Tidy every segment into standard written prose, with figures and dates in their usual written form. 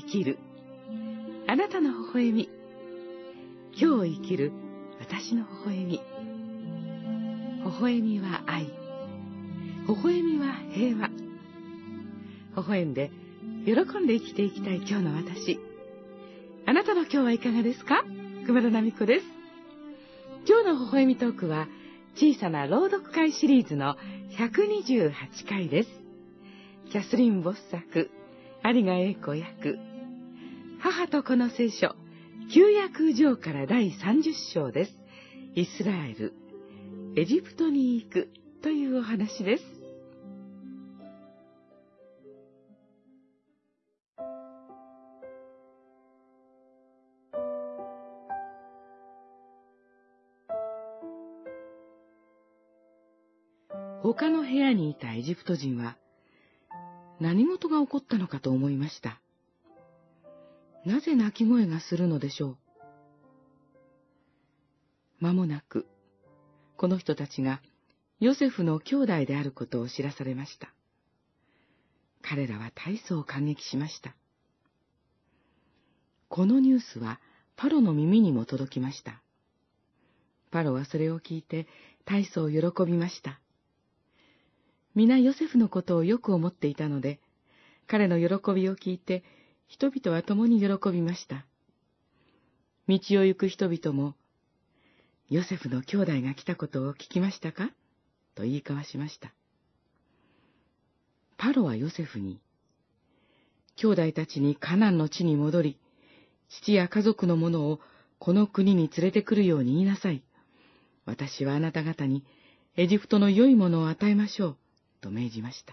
きるあなたの微笑み。今日生きる私の微笑み。微笑みは愛。微笑みは平和。微笑んで喜んで生きていきたい今日の私。あなたの今日はいかがですか？熊田奈美子です。今日の微笑みトークは小さな朗読会シリーズの128回です。キャスリン・ボス作、有賀栄子役、母と子の聖書、旧約上から第30章です。イスラエル、エジプトに行くというお話です。他の部屋にいたエジプト人は何事が起こったのかと思いました。なぜ泣き声がするのでしょう。間もなく、この人たちがヨセフの兄弟であることを知らされました。彼らは大層感激しました。このニュースはパロの耳にも届きました。パロはそれを聞いて大層喜びました。皆ヨセフのことをよく思っていたので、彼の喜びを聞いて、人々は共に喜びました。道を行く人々も、ヨセフの兄弟が来たことを聞きましたか？と言い交わしました。パロはヨセフに、兄弟たちにカナンの地に戻り、父や家族の者をこの国に連れてくるように言いなさい。私はあなた方にエジプトの良いものを与えましょう。と命じました。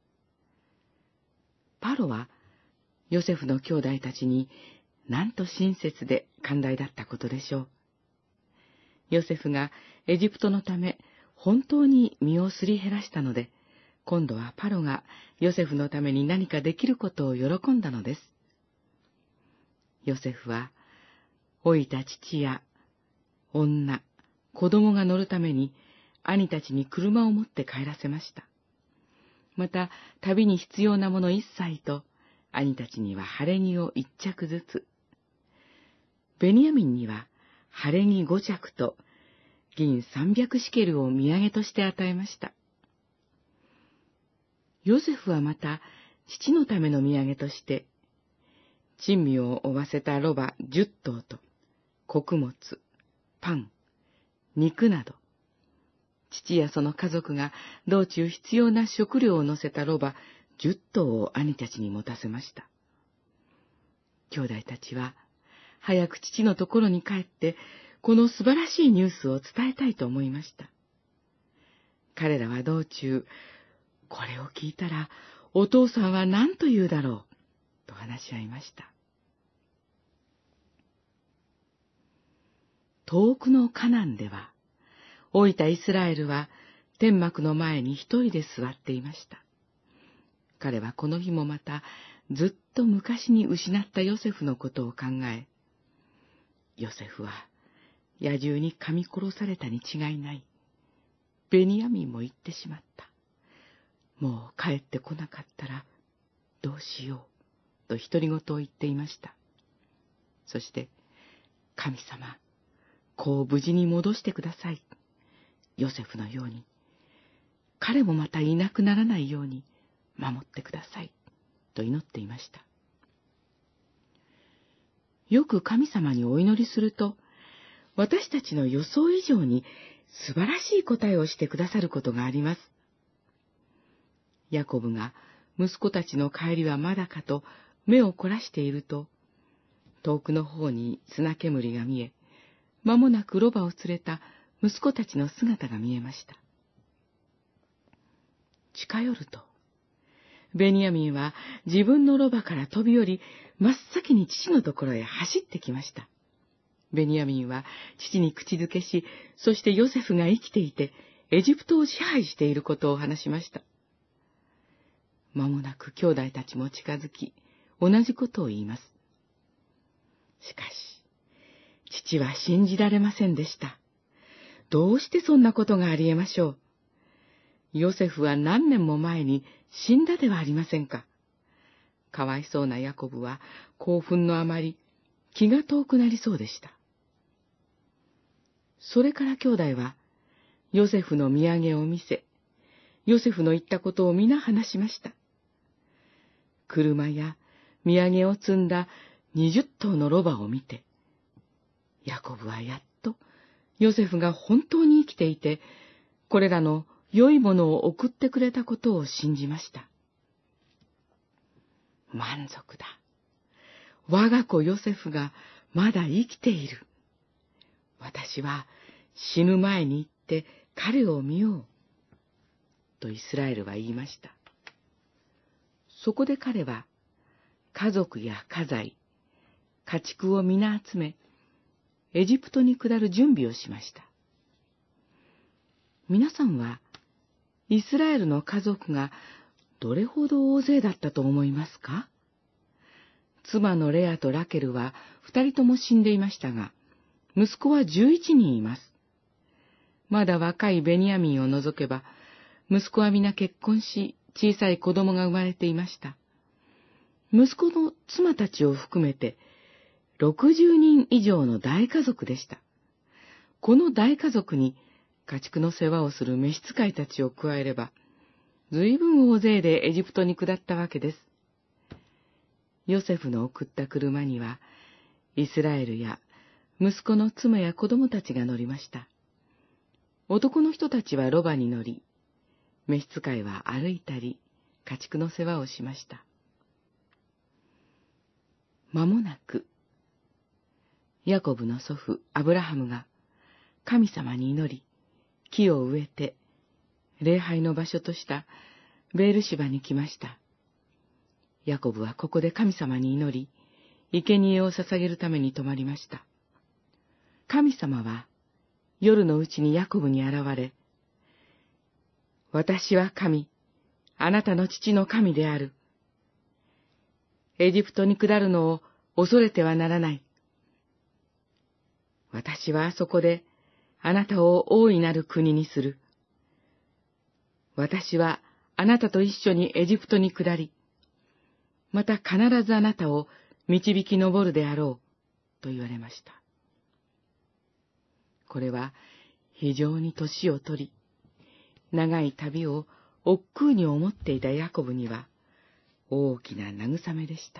パロはヨセフの兄弟たちになんと親切で寛大だったことでしょう。ヨセフがエジプトのため本当に身をすり減らしたので、今度はパロがヨセフのために何かできることを喜んだのです。ヨセフは老いた父や女、子供が乗るために兄たちに車を持って帰らせました。また、旅に必要なもの一切と、兄たちには晴れ着を一着ずつ。ベニヤミンには晴れ着5着と、銀300シケルを土産として与えました。ヨセフはまた、父のための土産として、珍味を負わせたロバ10頭と、穀物、パン、肉など、父やその家族が道中必要な食料を乗せたロバ10頭を兄たちに持たせました。兄弟たちは早く父のところに帰ってこの素晴らしいニュースを伝えたいと思いました。彼らは道中、これを聞いたらお父さんは何と言うだろうと話し合いました。遠くのカナンでは老いたイスラエルは天幕の前に一人で座っていました。彼はこの日もまたずっと昔に失ったヨセフのことを考え、ヨセフは野獣に噛み殺されたに違いない。ベニヤミンも行ってしまった。もう帰ってこなかったらどうしようと独り言を言っていました。そして、神様、子を無事に戻してください。ヨセフのように、彼もまたいなくならないように守ってください、と祈っていました。よく神様にお祈りすると、私たちの予想以上に素晴らしい答えをしてくださることがあります。ヤコブが息子たちの帰りはまだかと目を凝らしていると、遠くの方に砂煙が見え、間もなくロバを連れた息子たちの姿が見えました。近寄ると、ベニヤミンは自分のロバから飛び降り、真っ先に父のところへ走ってきました。ベニヤミンは父に口づけし、そしてヨセフが生きていて、エジプトを支配していることを話しました。間もなく兄弟たちも近づき、同じことを言います。しかし、父は信じられませんでした。どうしてそんなことがありえましょう。ヨセフは何年も前に死んだではありませんか。 かわいそうなヤコブは興奮のあまり気が遠くなりそうでした。それから兄弟はヨセフの土産を見せ、ヨセフの言ったことを皆話しました。車や土産を積んだ20頭のロバを見て、ヤコブはやっとヨセフが本当に生きていて、これらの良いものを送ってくれたことを信じました。満足だ。我が子ヨセフがまだ生きている。私は死ぬ前に行って彼を見よう。とイスラエルは言いました。そこで彼は家族や家財、家畜を皆集め、エジプトに下る準備をしました。皆さんはイスラエルの家族がどれほど大勢だったと思いますか？妻のレアとラケルは2人とも死んでいましたが、息子は11人います。まだ若いベニヤミンを除けば、息子は皆結婚し、小さい子供が生まれていました。息子の妻たちを含めて、60人以上の大家族でした。この大家族に、家畜の世話をする召使いたちを加えれば、ずいぶん大勢でエジプトに下ったわけです。ヨセフの送った車には、イスラエルや息子の妻や子供たちが乗りました。男の人たちはロバに乗り、召使いは歩いたり、家畜の世話をしました。間もなく、ヤコブの祖父アブラハムが神様に祈り、木を植えて、礼拝の場所としたベールシバに来ました。ヤコブはここで神様に祈り、生贄を捧げるために泊まりました。神様は夜のうちにヤコブに現れ、私は神、あなたの父の神である。エジプトに下るのを恐れてはならない。私はあそこであなたを大いなる国にする。私はあなたと一緒にエジプトに下り、また必ずあなたを導き上るであろう、と言われました。これは非常に年を取り、長い旅を億劫に思っていたヤコブには大きな慰めでした。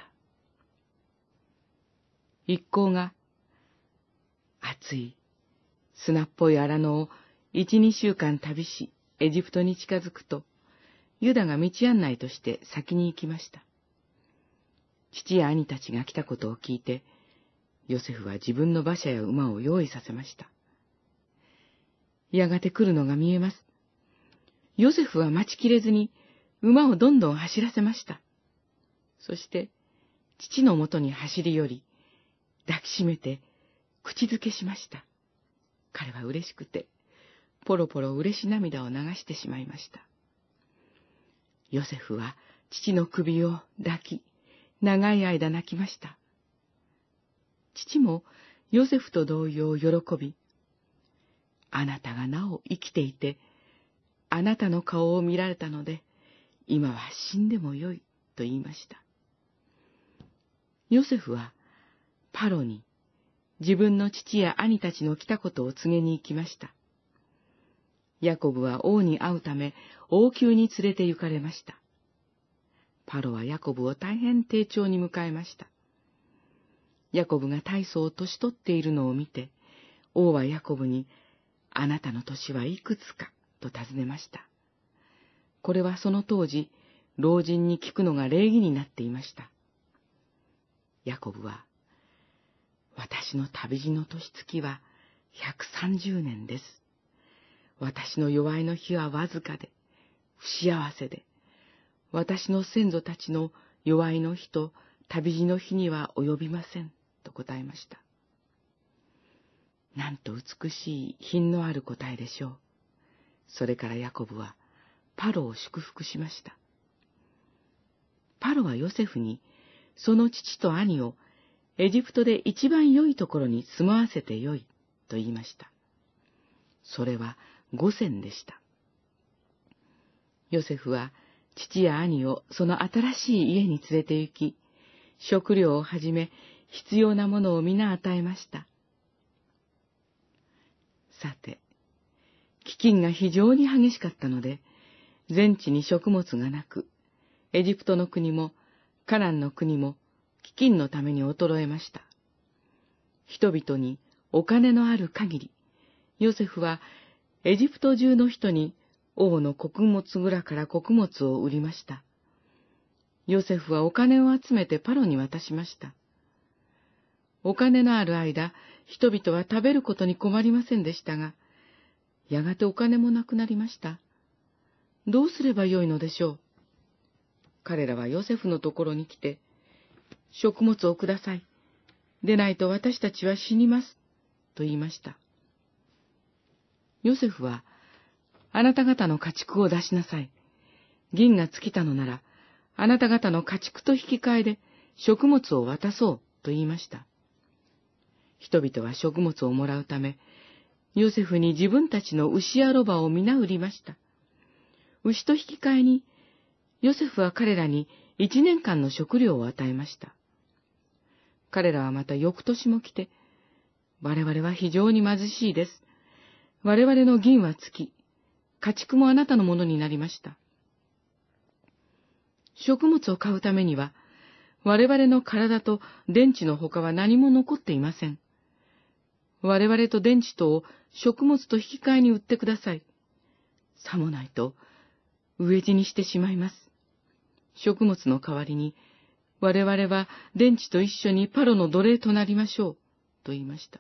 一行が暑い砂っぽい荒野を1、2週間旅し、エジプトに近づくと、ユダが道案内として先に行きました。父や兄たちが来たことを聞いて、ヨセフは自分の馬車や馬を用意させました。やがて来るのが見えます。ヨセフは待ちきれずに馬をどんどん走らせました。そして、父のもとに走り寄り、抱きしめて口づけしました。彼は嬉しくて、ポロポロ嬉し涙を流してしまいました。ヨセフは父の首を抱き、長い間泣きました。父もヨセフと同様喜び、あなたがなお生きていて、あなたの顔を見られたので、今は死んでもよいと言いました。ヨセフはパロに自分の父や兄たちの来たことを告げに行きました。ヤコブは王に会うため王宮に連れて行かれました。パロはヤコブを大変丁重に迎えました。ヤコブが大層年取っているのを見て、王はヤコブに、あなたの年はいくつかと尋ねました。これはその当時、老人に聞くのが礼儀になっていました。ヤコブは、私の旅路の年月は130年です。私の弱いの日はわずかで、不幸せで、私の先祖たちの弱いの日と旅路の日には及びません、と答えました。なんと美しい品のある答えでしょう。それからヤコブはパロを祝福しました。パロはヨセフに、その父と兄をエジプトで一番良いところに住まわせてよい、と言いました。それは5千でした。ヨセフは父や兄をその新しい家に連れて行き、食料をはじめ必要なものを皆与えました。さて、飢饉が非常に激しかったので、全地に食物がなく、エジプトの国もカナンの国も飢饉のために衰えました。人々にお金のある限り、ヨセフはエジプト中の人に王の穀物蔵から穀物を売りました。ヨセフはお金を集めてパロに渡しました。お金のある間、人々は食べることに困りませんでしたが、やがてお金もなくなりました。どうすればよいのでしょう。彼らはヨセフのところに来て、食物をください。でないと私たちは死にます。と言いました。ヨセフは、あなた方の家畜を出しなさい。銀が尽きたのなら、あなた方の家畜と引き換えで食物を渡そうと言いました。人々は食物をもらうため、ヨセフに自分たちの牛やロバを皆売りました。牛と引き換えに、ヨセフは彼らに1年間の食料を与えました。彼らはまた翌年も来て、我々は非常に貧しいです。我々の銀は尽き、家畜もあなたのものになりました。食物を買うためには、我々の体と電池のほかは何も残っていません。我々と電池とを食物と引き換えに売ってください。さもないと、飢え死にしてしまいます。食物の代わりに、我々は電池と一緒にパロの奴隷となりましょう、と言いました。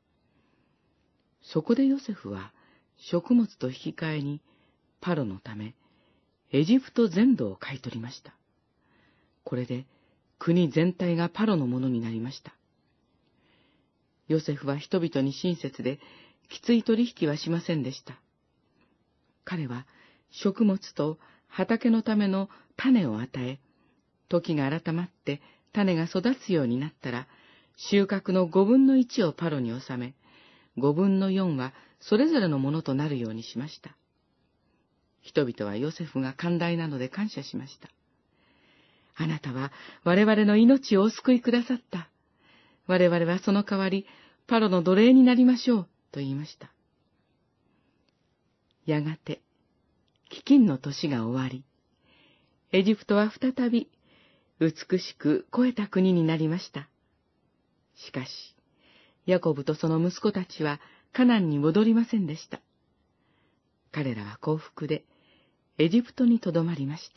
そこでヨセフは、食物と引き換えに、パロのため、エジプト全土を買い取りました。これで、国全体がパロのものになりました。ヨセフは人々に親切で、きつい取引はしませんでした。彼は、食物と畑のための種を与え、時が改まって種が育つようになったら、収穫の1/5をパロに納め、4/5はそれぞれのものとなるようにしました。人々はヨセフが寛大なので感謝しました。あなたは我々の命をお救いくださった。我々はその代わり、パロの奴隷になりましょう、と言いました。やがて、飢饉の年が終わり、エジプトは再び美しく肥えた国になりました。しかし、ヤコブとその息子たちはカナンに戻りませんでした。彼らは幸福でエジプトにとどまりました。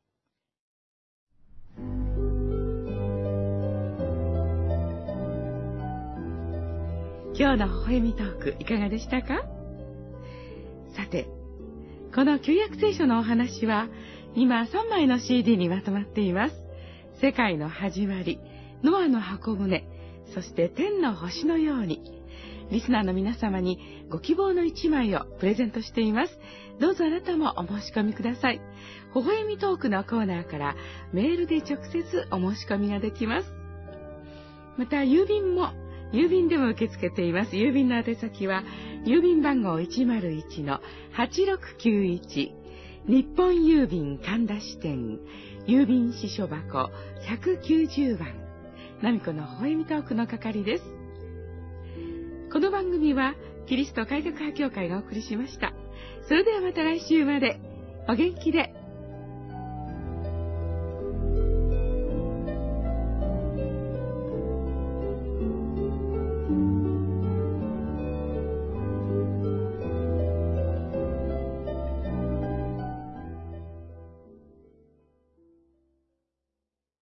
今日の微笑みトークいかがでしたか？さて、この旧約聖書のお話は今3枚の CD にまとまっています。世界の始まり、ノアの箱舟、そして天の星のように。リスナーの皆様にご希望の1枚をプレゼントしています。どうぞあなたもお申し込みください。微笑みトークのコーナーからメールで直接お申し込みができます。また郵便でも受け付けています。郵便の宛先は郵便番号 101-8691 日本郵便神田支店郵便支所箱190番なみこの微笑みトークの係です。この番組はキリスト改革派協会がお送りしました。それではまた来週までお元気で。